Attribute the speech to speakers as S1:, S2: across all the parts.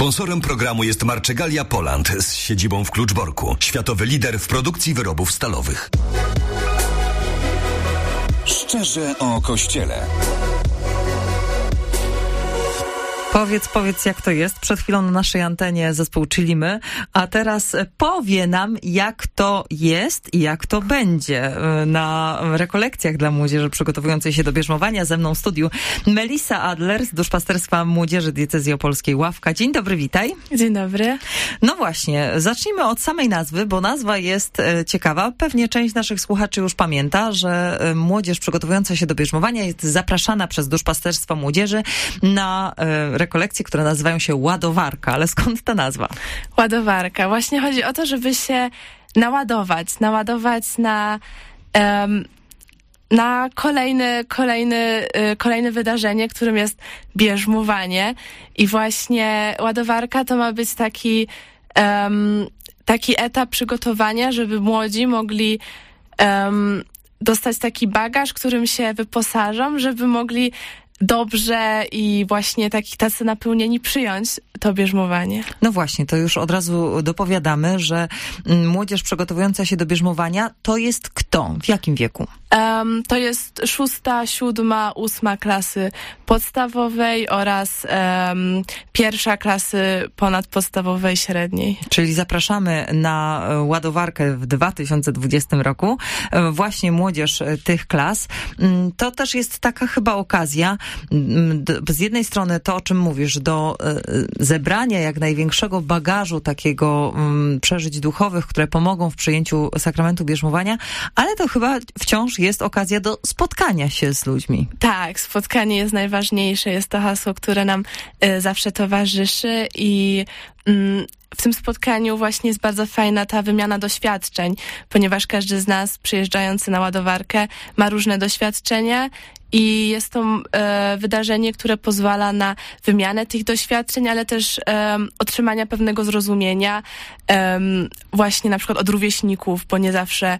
S1: Sponsorem programu jest Marczegalia Poland z siedzibą w Kluczborku. Światowy lider w produkcji wyrobów stalowych.
S2: Szczerze o Kościele.
S3: Powiedz, jak to jest. Przed chwilą na naszej antenie zespół Chilimy, a teraz powie nam, jak to jest i jak to będzie na rekolekcjach dla młodzieży przygotowującej się do bierzmowania. Ze mną w studiu Melissa Adler z Duszpasterstwa Młodzieży Diecezji Opolskiej Ławka. Dzień dobry, witaj.
S4: Dzień dobry.
S3: No właśnie, zacznijmy od samej nazwy, bo nazwa jest ciekawa. Pewnie część naszych słuchaczy już pamięta, że młodzież przygotowująca się do bierzmowania jest zapraszana przez Duszpasterstwo Młodzieży na rekolekcje, które nazywają się Ładowarka. Ale skąd ta nazwa?
S4: Ładowarka. Właśnie chodzi o to, żeby się naładować na kolejne wydarzenie, którym jest bierzmowanie. I właśnie ładowarka to ma być taki etap przygotowania, żeby młodzi mogli dostać taki bagaż, którym się wyposażą, żeby mogli dobrze i właśnie tacy napełnieni przyjąć to bierzmowanie.
S3: No właśnie, to już od razu dopowiadamy, że młodzież przygotowująca się do bierzmowania to jest kto? W jakim wieku?
S4: To jest 6., 7., 8. klasy podstawowej oraz 1. klasy ponadpodstawowej średniej.
S3: Czyli zapraszamy na ładowarkę w 2020 roku właśnie młodzież tych klas. To też jest taka chyba okazja, z jednej strony to, o czym mówisz, do zebrania jak największego bagażu takiego przeżyć duchowych, które pomogą w przyjęciu sakramentu bierzmowania, ale to chyba wciąż jest okazja do spotkania się z ludźmi.
S4: Tak, spotkanie jest najważniejsze, jest to hasło, które nam zawsze towarzyszy i w tym spotkaniu właśnie jest bardzo fajna ta wymiana doświadczeń, ponieważ każdy z nas przyjeżdżający na ładowarkę ma różne doświadczenia i jest to wydarzenie, które pozwala na wymianę tych doświadczeń, ale też otrzymania pewnego zrozumienia właśnie na przykład od rówieśników, bo nie zawsze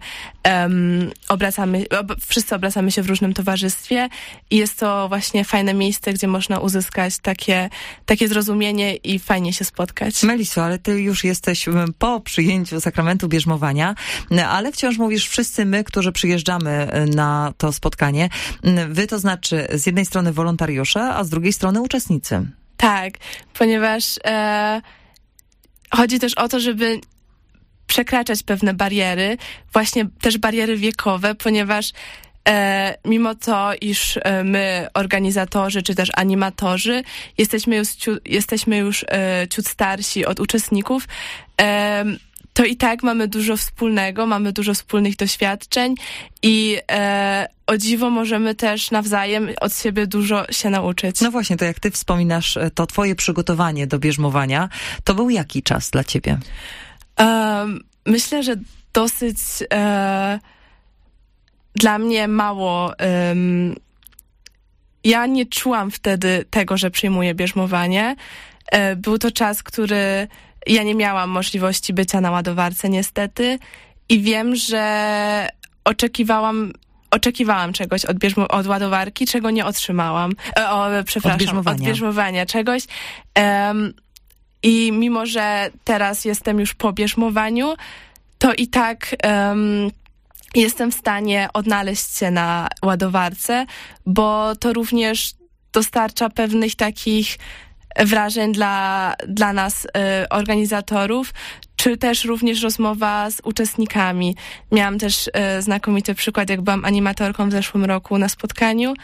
S4: wszyscy obracamy się w różnym towarzystwie i jest to właśnie fajne miejsce, gdzie można uzyskać takie zrozumienie i fajnie się spotkać.
S3: Meliso, ale ty już jesteś po przyjęciu sakramentu bierzmowania, ale wciąż mówisz wszyscy my, którzy przyjeżdżamy na to spotkanie. Wy to znaczy z jednej strony wolontariusze, a z drugiej strony uczestnicy.
S4: Tak, ponieważ chodzi też o to, żeby przekraczać pewne bariery, właśnie też bariery wiekowe, ponieważ mimo to, iż my, organizatorzy czy też animatorzy, jesteśmy już ciut starsi od uczestników, to i tak mamy dużo wspólnego, mamy dużo wspólnych doświadczeń i o dziwo możemy też nawzajem od siebie dużo się nauczyć.
S3: No właśnie, to jak ty wspominasz to twoje przygotowanie do bierzmowania, to był jaki czas dla ciebie?
S4: Myślę, że dosyć dla mnie mało. Ja nie czułam wtedy tego, że przyjmuję bierzmowanie. Był to czas, który ja nie miałam możliwości bycia na ładowarce niestety i wiem, że oczekiwałam czegoś od ładowarki, czego nie otrzymałam. Od bierzmowania czegoś. I mimo, że teraz jestem już po bierzmowaniu, to i tak jestem w stanie odnaleźć się na ładowarce, bo to również dostarcza pewnych takich wrażeń dla nas, organizatorów, czy też również rozmowa z uczestnikami. Miałam też znakomity przykład, jak byłam animatorką w zeszłym roku na spotkaniu,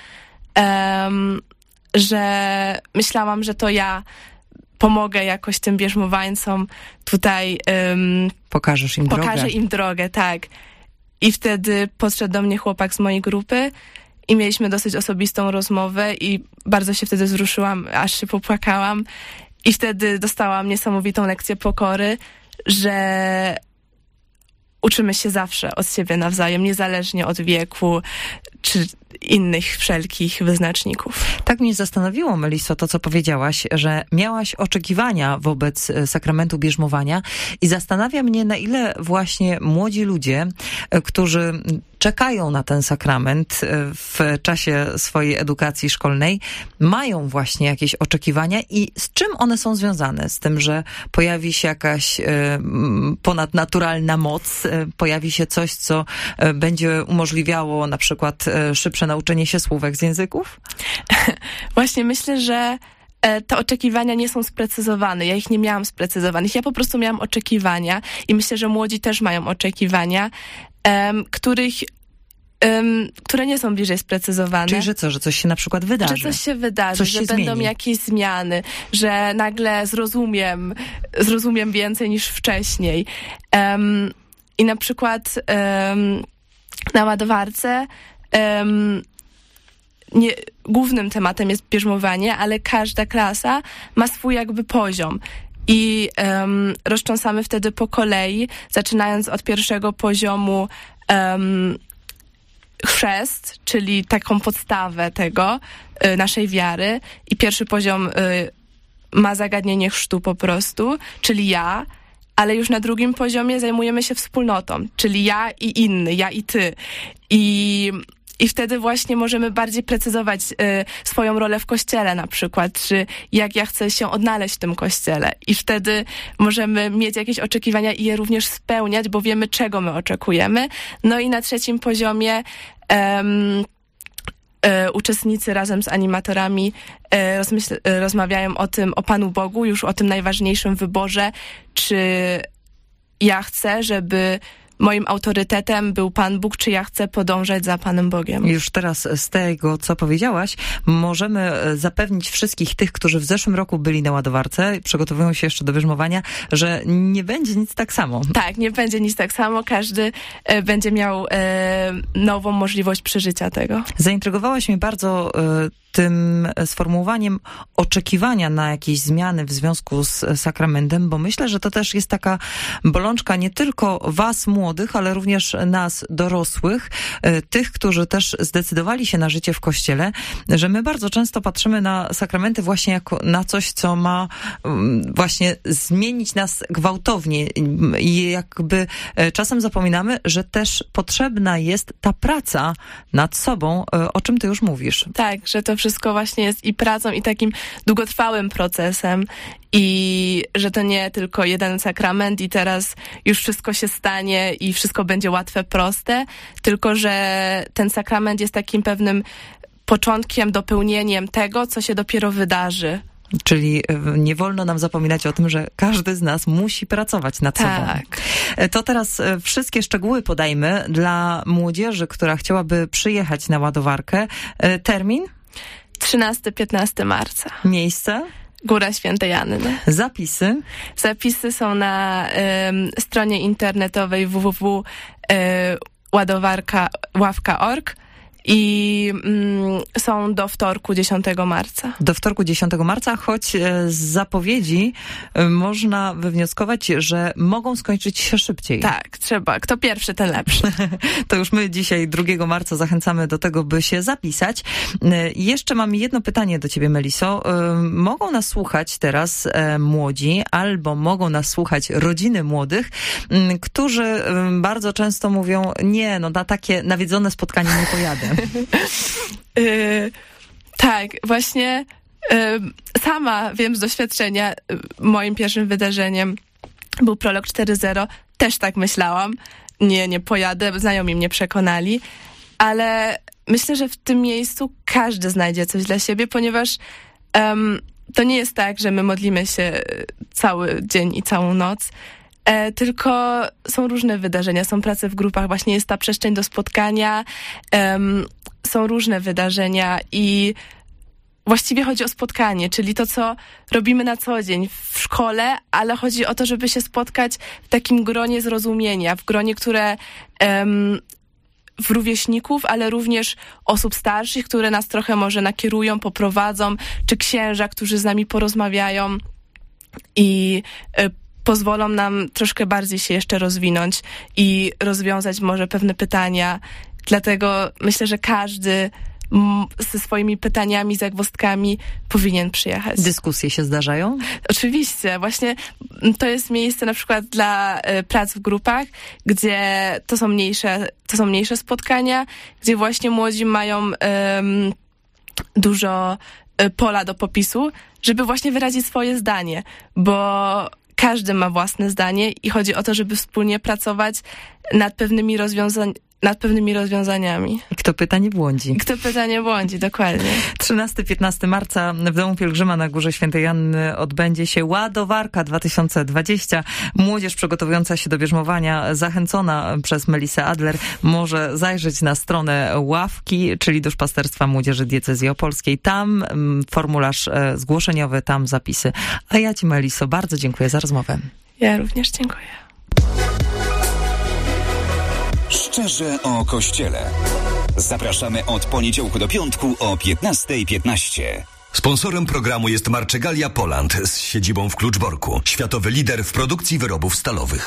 S4: że myślałam, że to ja pomogę jakoś tym bierzmowańcom tutaj.
S3: Pokażę im drogę,
S4: tak. I wtedy podszedł do mnie chłopak z mojej grupy i mieliśmy dosyć osobistą rozmowę i bardzo się wtedy wzruszyłam, aż się popłakałam. I wtedy dostałam niesamowitą lekcję pokory, że uczymy się zawsze od siebie nawzajem, niezależnie od wieku czy innych wszelkich wyznaczników.
S3: Tak mnie zastanowiło, Meliso, to co powiedziałaś, że miałaś oczekiwania wobec sakramentu bierzmowania i zastanawia mnie, na ile właśnie młodzi ludzie, którzy czekają na ten sakrament w czasie swojej edukacji szkolnej, mają właśnie jakieś oczekiwania i z czym one są związane? Z tym, że pojawi się jakaś ponadnaturalna moc, pojawi się coś, co będzie umożliwiało na przykład szybsze nauczenie się słówek z języków?
S4: Właśnie myślę, że te oczekiwania nie są sprecyzowane. Ja ich nie miałam sprecyzowanych. Ja po prostu miałam oczekiwania i myślę, że młodzi też mają oczekiwania, które nie są bliżej sprecyzowane.
S3: Czyli, że co? Że coś się na przykład wydarzy?
S4: Że coś się wydarzy,
S3: coś
S4: że
S3: się
S4: będą
S3: zmieni.
S4: jakieś zmiany, że nagle zrozumiem więcej niż wcześniej. I na przykład na ładowarce głównym tematem jest bierzmowanie, ale każda klasa ma swój jakby poziom. I roztrząsamy wtedy po kolei, zaczynając od pierwszego poziomu chrzest, czyli taką podstawę tego, naszej wiary. I pierwszy poziom ma zagadnienie chrztu po prostu, czyli ja, ale już na drugim poziomie zajmujemy się wspólnotą, czyli ja i inny, ja i ty. I wtedy właśnie możemy bardziej precyzować swoją rolę w kościele na przykład, czy jak ja chcę się odnaleźć w tym kościele. I wtedy możemy mieć jakieś oczekiwania i je również spełniać, bo wiemy, czego my oczekujemy. No i na trzecim poziomie uczestnicy razem z animatorami rozmawiają o Panu Bogu, już o tym najważniejszym wyborze, czy ja chcę, żeby moim autorytetem był Pan Bóg, czy ja chcę podążać za Panem Bogiem.
S3: Już teraz z tego, co powiedziałaś, możemy zapewnić wszystkich tych, którzy w zeszłym roku byli na ładowarce, przygotowują się jeszcze do bierzmowania, że nie będzie nic tak samo.
S4: Tak, nie będzie nic tak samo. Każdy będzie miał nową możliwość przeżycia tego.
S3: Zaintrygowałaś mnie bardzo tym sformułowaniem oczekiwania na jakieś zmiany w związku z sakramentem, bo myślę, że to też jest taka bolączka nie tylko was, młodych, ale również nas, dorosłych, tych, którzy też zdecydowali się na życie w Kościele, że my bardzo często patrzymy na sakramenty właśnie jako na coś, co ma właśnie zmienić nas gwałtownie i jakby czasem zapominamy, że też potrzebna jest ta praca nad sobą, o czym ty już mówisz.
S4: Tak, że to wszystko właśnie jest i pracą, i takim długotrwałym procesem i że to nie tylko jeden sakrament i teraz już wszystko się stanie i wszystko będzie łatwe, proste, tylko że ten sakrament jest takim pewnym początkiem, dopełnieniem tego, co się dopiero wydarzy.
S3: Czyli nie wolno nam zapominać o tym, że każdy z nas musi pracować nad sobą. To teraz wszystkie szczegóły podajmy dla młodzieży, która chciałaby przyjechać na ładowarkę. Termin?
S4: 13-15 marca.
S3: Miejsce?
S4: Góra Świętej Anny.
S3: Zapisy?
S4: Zapisy są na stronie internetowej www.ładowarka.org i są do wtorku 10 marca.
S3: Do wtorku 10 marca, choć z zapowiedzi można wywnioskować, że mogą skończyć się szybciej.
S4: Tak, trzeba. Kto pierwszy, ten lepszy.
S3: To już my dzisiaj 2 marca zachęcamy do tego, by się zapisać. Jeszcze mam jedno pytanie do ciebie, Meliso. Mogą nas słuchać teraz młodzi, albo mogą nas słuchać rodziny młodych, którzy bardzo często mówią, nie, no na takie nawiedzone spotkanie nie pojadę.
S4: Tak, właśnie sama wiem z doświadczenia, moim pierwszym wydarzeniem był Prolog 4.0. Też tak myślałam. Nie pojadę, znajomi mnie przekonali, ale myślę, że w tym miejscu każdy znajdzie coś dla siebie, ponieważ to nie jest tak, że my modlimy się cały dzień i całą noc, tylko są różne wydarzenia, są prace w grupach, właśnie jest ta przestrzeń do spotkania, są różne wydarzenia i właściwie chodzi o spotkanie, czyli to, co robimy na co dzień w szkole, ale chodzi o to, żeby się spotkać w takim gronie zrozumienia, w gronie, które w rówieśników, ale również osób starszych, które nas trochę może nakierują, poprowadzą, czy księża, którzy z nami porozmawiają i pozwolą nam troszkę bardziej się jeszcze rozwinąć i rozwiązać może pewne pytania. Dlatego myślę, że każdy ze swoimi pytaniami, zagwozdkami powinien przyjechać.
S3: Dyskusje się zdarzają?
S4: Oczywiście. Właśnie to jest miejsce na przykład dla prac w grupach, gdzie to są mniejsze spotkania, gdzie właśnie młodzi mają dużo pola do popisu, żeby właśnie wyrazić swoje zdanie, bo każdy ma własne zdanie i chodzi o to, żeby wspólnie pracować nad pewnymi rozwiązaniami.
S3: I kto pyta, nie błądzi.
S4: Dokładnie.
S3: 13-15 marca w Domu Pielgrzyma na Górze Świętej Anny odbędzie się Ładowarka 2020. Młodzież przygotowująca się do bierzmowania, zachęcona przez Melisę Adler, może zajrzeć na stronę ławki, czyli Duszpasterstwa Młodzieży Diecezji Opolskiej. Tam formularz zgłoszeniowy, tam zapisy. A ja Ci, Meliso, bardzo dziękuję za rozmowę.
S4: Ja również dziękuję.
S2: Szczerze o Kościele. Zapraszamy od poniedziałku do piątku o 15:15.
S1: Sponsorem programu jest Marczegalia Poland z siedzibą w Kluczborku. Światowy lider w produkcji wyrobów stalowych.